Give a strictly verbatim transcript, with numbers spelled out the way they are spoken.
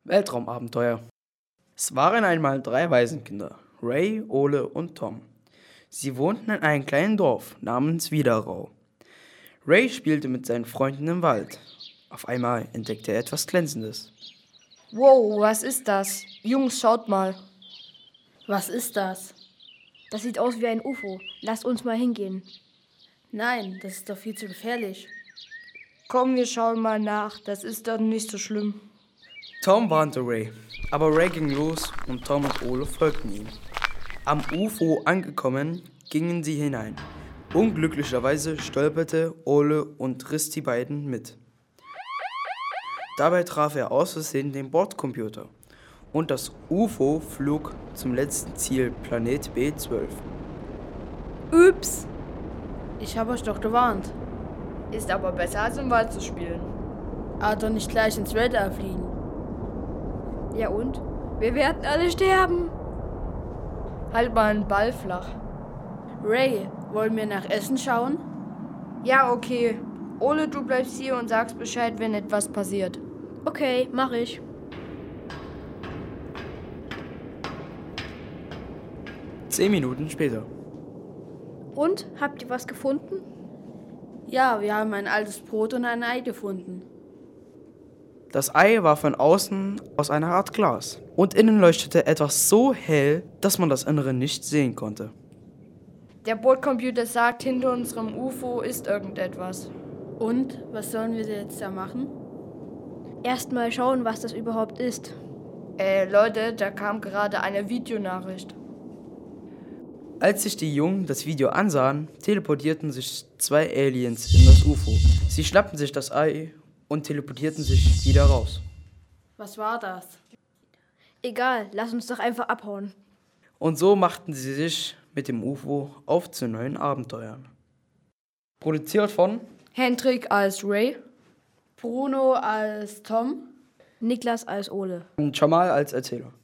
Weltraumabenteuer. Es waren einmal drei Waisenkinder, Ray, Ole und Tom. Sie wohnten in einem kleinen Dorf namens Widerrau. Ray spielte mit seinen Freunden im Wald. Auf einmal entdeckte er etwas Glänzendes. Wow, was ist das? Jungs, schaut mal. Was ist das? Das sieht aus wie ein U F O. Lasst uns mal hingehen. Nein, das ist doch viel zu gefährlich. Komm, wir schauen mal nach. Das ist doch nicht so schlimm. Tom warnte Ray, aber Ray ging los und Tom und Ole folgten ihm. Am U F O angekommen, gingen sie hinein. Unglücklicherweise stolperte Ole und riss die beiden mit. Dabei traf er aus Versehen den Bordcomputer und das U F O flog zum letzten Ziel, Planet B zwölf. Ups! Ich habe euch doch gewarnt. Ist aber besser, als im Wald zu spielen. Aber doch nicht gleich ins Weltall fliegen. Ja und? Wir werden alle sterben. Halt mal einen Ball flach. Ray, wollen wir nach Essen schauen? Ja, okay. Ole, du bleibst hier und sagst Bescheid, wenn etwas passiert. Okay, mach ich. Zehn Minuten später. Und? Habt ihr was gefunden? Ja, wir haben ein altes Brot und ein Ei gefunden. Das Ei war von außen aus einer Art Glas und innen leuchtete etwas so hell, dass man das Innere nicht sehen konnte. Der Bordcomputer sagt, hinter unserem U F O ist irgendetwas. Und, was sollen wir jetzt da machen? Erstmal schauen, was das überhaupt ist. Äh, Leute, da kam gerade eine Videonachricht. Als sich die Jungen das Video ansahen, teleportierten sich zwei Aliens in das U F O. Sie schnappten sich das Ei und teleportierten sich wieder raus. Was war das? Egal, lass uns doch einfach abhauen. Und so machten sie sich mit dem U F O auf zu neuen Abenteuern. Produziert von Hendrik als Ray, Bruno als Tom, Niklas als Ole. und Jamal als Erzähler.